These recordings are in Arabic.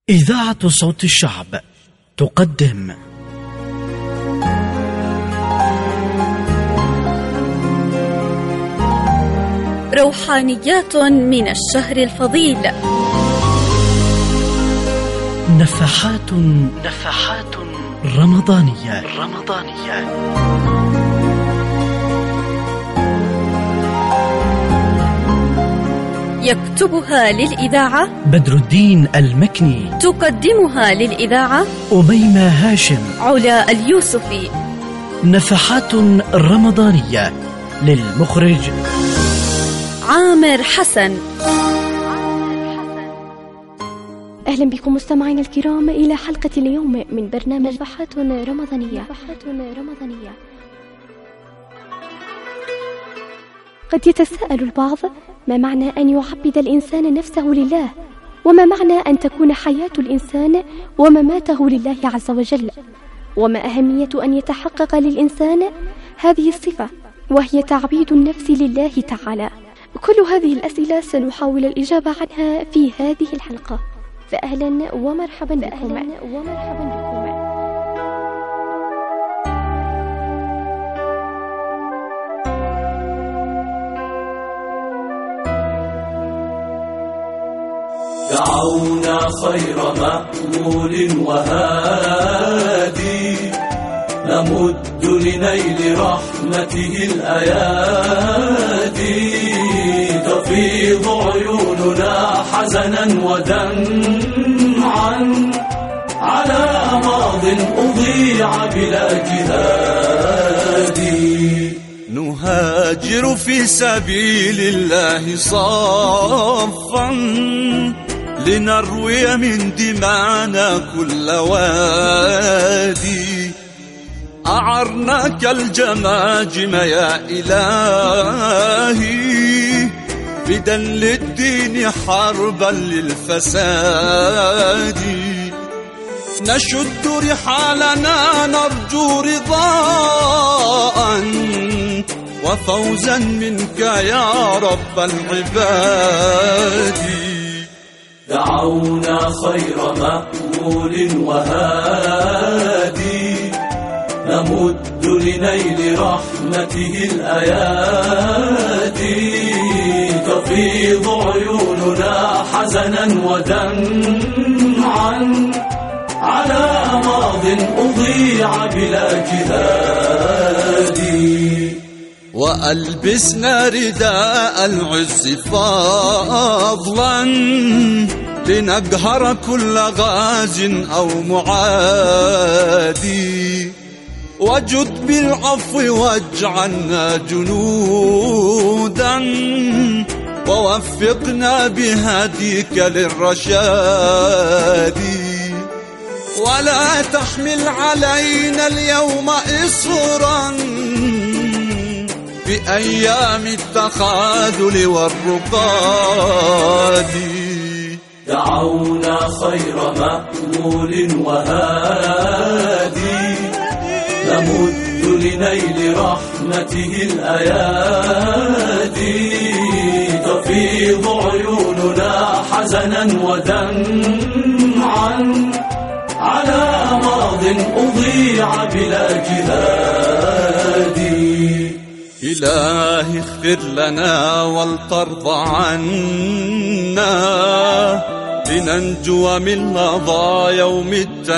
إذاعة صوت الشعب تقدم روحانيات من الشهر الفضيل، نفحات رمضانية. يكتبها للإذاعة بدر الدين المكني، تقدمها للإذاعة أميمة هاشم، علا اليوسفي. نفحات رمضانية للمخرج عامر حسن. أهلا بكم مستمعينا الكرام إلى حلقة اليوم من برنامج نفحات رمضانية. قد يتساءل البعض: ما معنى أن يعبد الإنسان نفسه لله؟ وما معنى أن تكون حياة الإنسان ومماته لله عز وجل؟ وما أهمية أن يتحقق للإنسان هذه الصفة وهي تعبيد النفس لله تعالى؟ كل هذه الأسئلة سنحاول الإجابة عنها في هذه الحلقة، فأهلا ومرحبا بكم. دعونا خير مأمول وهادي، نمد لنيل رحمته الأيادي، تفيض عيوننا حزنا ودمعا على ماض أضيع بلا جهاد. نهاجر في سبيل الله صافا، لنروي من دمانا كل وادي. أعرناك الجماجم يا إلهي، فدا للدين حربا للفساد. نشد رحالنا نرجو رضاء وفوزا منك يا رب العباد. دعونا خير مأمول وهادي، نمد لنيل رحمته الأيادي، تفيض عيوننا حزنا ودمعا على ماض أضيع بلا جهاد. وألبسنا رداء العز فضلا، لنقهر كل غاز أو معادي. وجد بالعفو واجعلنا جنودا، ووفقنا بهديك للرشاد. ولا تحمل علينا اليوم إصرا بأيام التخاذل والرقاد. دعونا خير مأمول وهادي، نمد لنيل رحمته الأيادي، تفيض عيوننا حزنا ودمعا على ماض أضيع بلا جهاد. إلهي اغفر لنا ولترضى عنا، لننجو من لظى يوم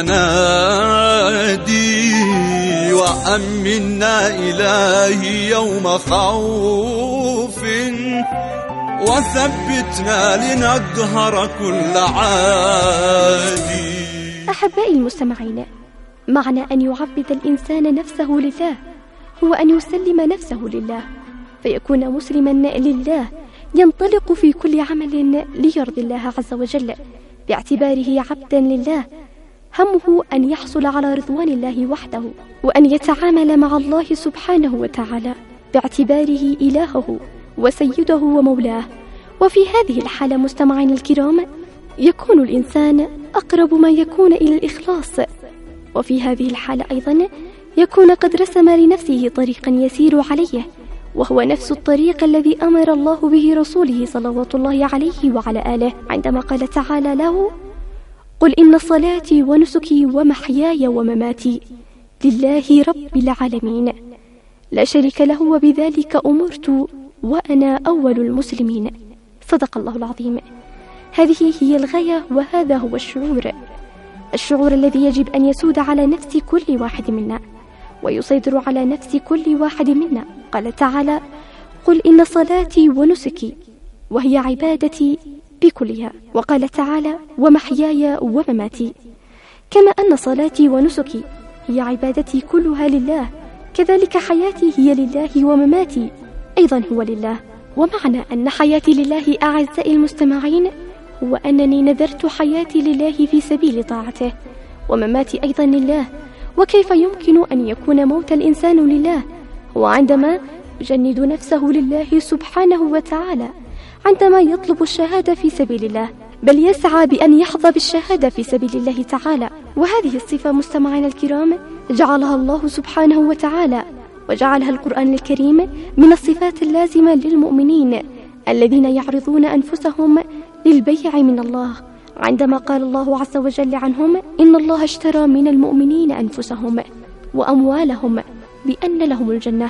التنادي. وأمنا إلهي يوم خوف، وثبتنا لنقهر كل عادي. أحبائي المستمعين، معنى أن يعبد الإنسان نفسه لله هو أن يسلم نفسه لله، فيكون مسلما لله، ينطلق في كل عمل ليرضي الله عز وجل باعتباره عبدا لله. همه أن يحصل على رضوان الله وحده، وأن يتعامل مع الله سبحانه وتعالى باعتباره إلهه وسيده ومولاه. وفي هذه الحالة مستمعين الكرام، يكون الإنسان أقرب ما يكون إلى الإخلاص، وفي هذه الحالة أيضا يكون قد رسم لنفسه طريقا يسير عليه، وهو نفس الطريق الذي أمر الله به رسوله صلوات الله عليه وعلى آله، عندما قال تعالى له: قل إن صلاتي ونسكي ومحياي ومماتي لله رب العالمين لا شريك له وبذلك أمرت وأنا أول المسلمين. صدق الله العظيم. هذه هي الغاية وهذا هو الشعور الذي يجب أن يسود على نفس كل واحد منا ويسيطر على نفس كل واحد منا. قال تعالى: قل إن صلاتي ونسكي، وهي عبادتي بكلها. وقال تعالى: ومحياي ومماتي. كما أن صلاتي ونسكي هي عبادتي كلها لله، كذلك حياتي هي لله ومماتي أيضا هو لله. ومعنى أن حياتي لله أعزائي المستمعين هو أنني نذرت حياتي لله في سبيل طاعته، ومماتي أيضا لله. وكيف يمكن أن يكون موت الإنسان لله؟ هو عندما يجند نفسه لله سبحانه وتعالى، عندما يطلب الشهادة في سبيل الله، بل يسعى بأن يحظى بالشهادة في سبيل الله تعالى. وهذه الصفة مستمعينا الكرام جعلها الله سبحانه وتعالى وجعلها القرآن الكريم من الصفات اللازمة للمؤمنين الذين يعرضون أنفسهم للبيع من الله، عندما قال الله عز وجل عنهم: إن الله اشترى من المؤمنين أنفسهم وأموالهم بأن لهم الجنة.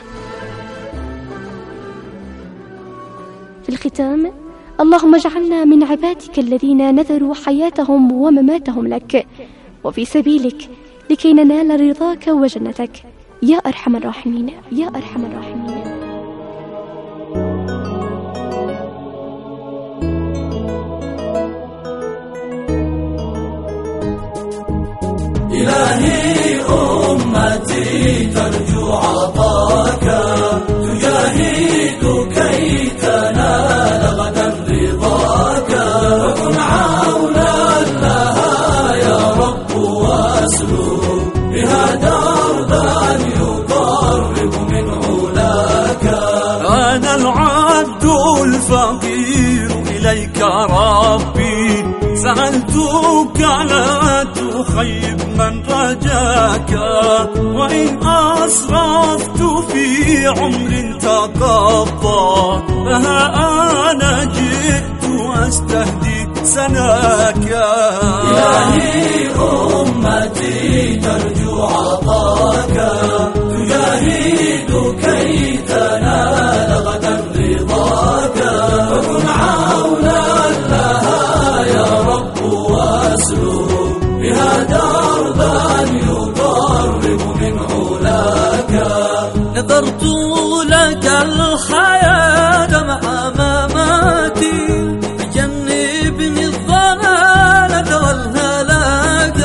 في الختام، اللهم اجعلنا من عبادك الذين نذروا حياتهم ومماتهم لك وفي سبيلك لكي ننال رضاك وجنتك يا أرحم الراحمين يا أرحم الراحمين. إلهي أمتي ترجو عطاك، تجاهد كي تنال غدا رضاك، فكن عونا لها يا رب واسلك بها دربا يقرب من علاك. أنا العبد الفقير إليك ربي، سألتك لا تخيب من رجاك، وإن أسرفت في عمر تقضى فها أنا جئت أستهدي سناك. إلهي أمتي ترجو عطاك، تجاهد كي تنال غدا رضاك، فكن عونا لها يا رب واسلك بها دربا يقرب من علاك. نذرت لك الحياة مع مماتي، بجنبني الضلالة والهلاك،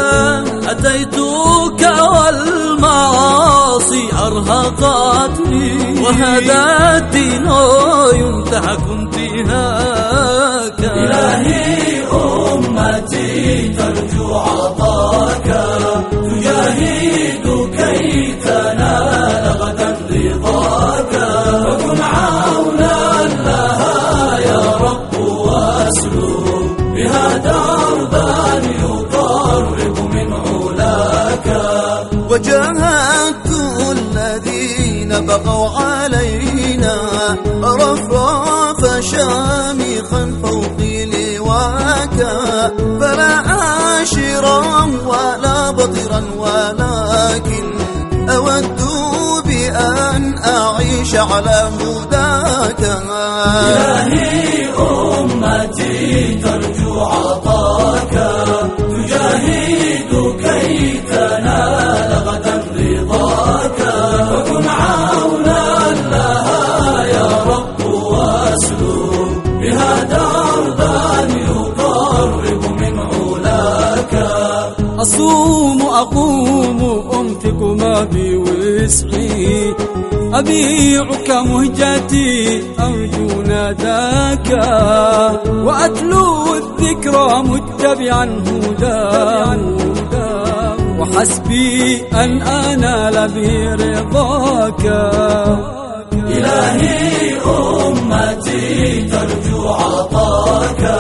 أتيتك والمعاصي أرهقتني، وهذا الدين ينتهك انتهاك. إلهي أمتي ترجو عطاك، تجاهد كي تنال غدا رضاك، فكن عونا لها يا رب واسلك بها دربا يقرب من علاك. وجاهدت الذين بغوا علينا، رفرف شامخا فوق لواك، فلا عاشرا ولا بطرا، ولكن أود بأن أعيش على هداك. إلهي أمتي ترجو عطاك، تجاهد كي تنال غدا رضاك، فكن عونا لها يا رب واسلك بها دربا يقرب من علاك. أصوم أقوم أنفق ما بي وسعي، أبيعك مهجتي أرجو ناداك، وأتلو الذكرى متبعا هداك، وحسبي أن أنال برضاك. إلهي أمتي ترجو عطاك،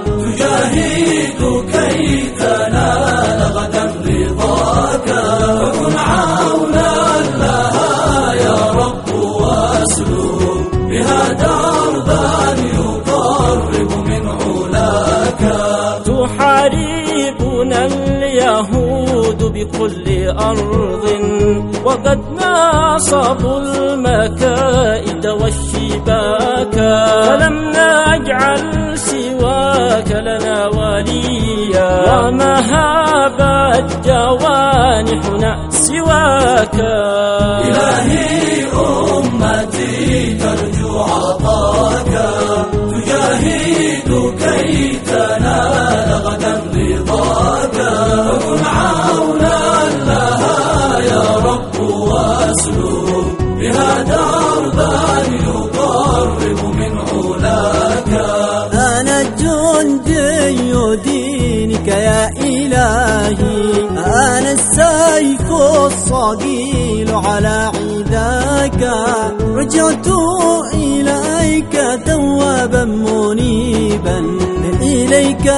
تجاهد كي تنال غدا رضاك، فكن عونا لها يا رب واسلك بها دربا يقرب من علاك. تحارب تبغضنا اليهود بكل أرض، وقد ناصبوا المكائد والشباك، فلم نجعل سواك لنا وليا، وما هابت جوانحنا سواك. إلهي أمتي ترجو عطاك، تجاهد كي تنال غدا رضاك، فكن عونا لها يا رب واسلك بها دربا يقرب من علاك. أنا جندي دينك يا إلهي، أنا السيف الصقيل على عداك، رجعت إليك توابا منيبا، إليك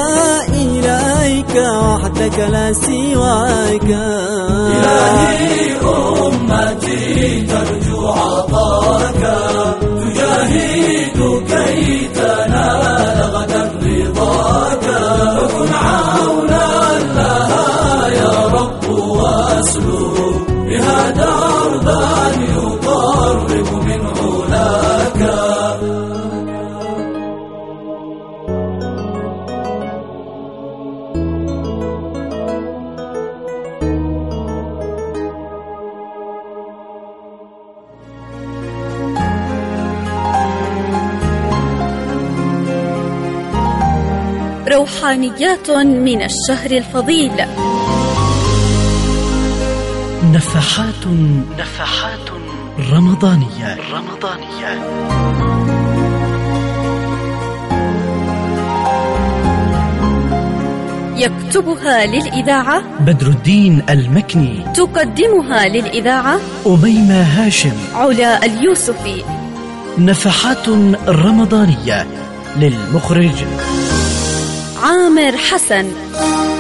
وحدك لا سواك. إلهي أمتي ترجو عطاك، تجاهد كي تنال غدا رضاك، فكن عونا لها يا رب واسلك بها دربا يقرب من علاك. روحانيات من الشهر الفضيل. نفحات رمضانية. يكتبها للإذاعة بدر الدين المكني، تقدمها للإذاعة أميمة هاشم، علا اليوسفي. نفحات رمضانية للمخرج عامر حسن.